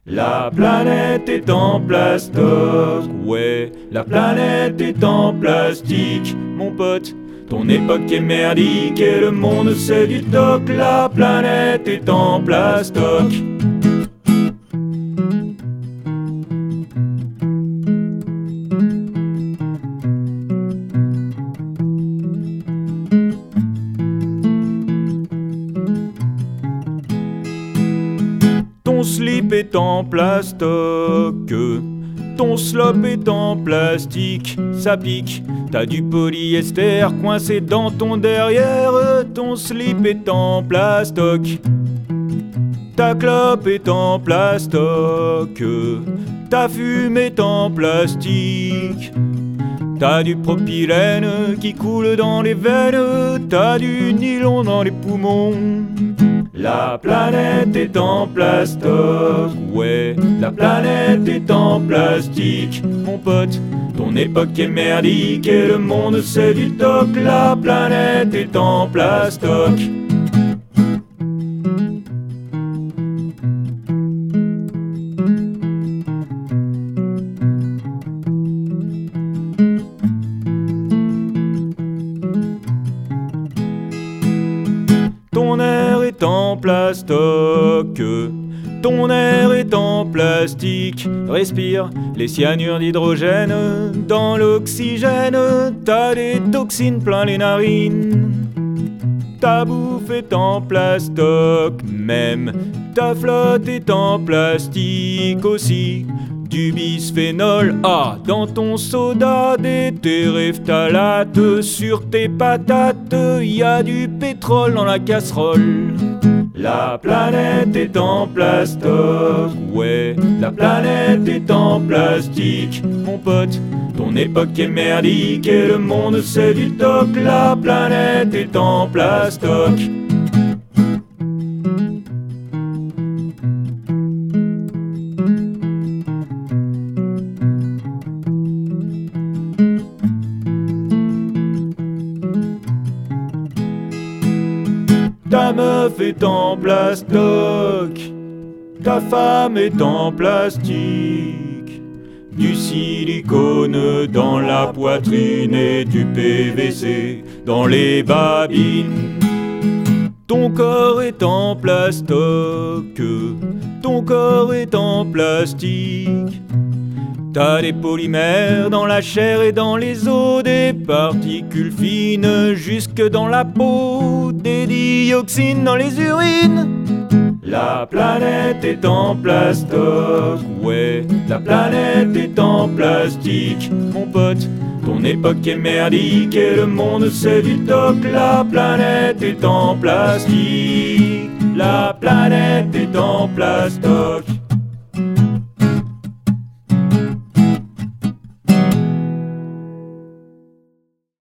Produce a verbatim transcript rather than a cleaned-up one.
La planète est en plastoc, ouais, la planète est en plastique, mon pote. Ton époque est merdique et le monde c'est du toc. La planète est en plastoc. Ton slip est en plastoc, ton slop est en plastique, ça pique. T'as du polyester coincé dans ton derrière, ton slip est en plastoc. Ta clope est en plastoc, ta fume est en plastique. T'as du propylène qui coule dans les veines, t'as du nylon dans les poumons. La planète est en plastoc, ouais, la planète est en plastique, mon pote. Ton époque est merdique et le monde c'est du toc. La planète est en plastoc. Ton air est en plastoc, ton air est en plastique. Respire les cyanures d'hydrogène dans l'oxygène. T'as des toxines plein les narines. Ta bouffe est en plastoc, même ta flotte est en plastique aussi. Du bisphénol A dans ton soda, des terephtalates sur tes patates. Y a du pétrole dans la casserole. La planète est en plastoc, ouais, la planète est en plastique, mon pote. Ton époque est merdique et le monde c'est du toc. La planète est en plastoc. Ta meuf est en plastoc, ta femme est en plastique, du silicone dans la poitrine et du P V C dans les babines. Ton corps est en plastoc, ton corps est en plastique. T'as des polymères dans la chair et dans les os, des particules fines jusque dans la peau, des dioxines dans les urines. La planète est en plastoc, ouais, la planète est en plastique, mon pote. Ton époque est merdique et le monde c'est du toc. La planète est en plastique, la planète est en plastoc.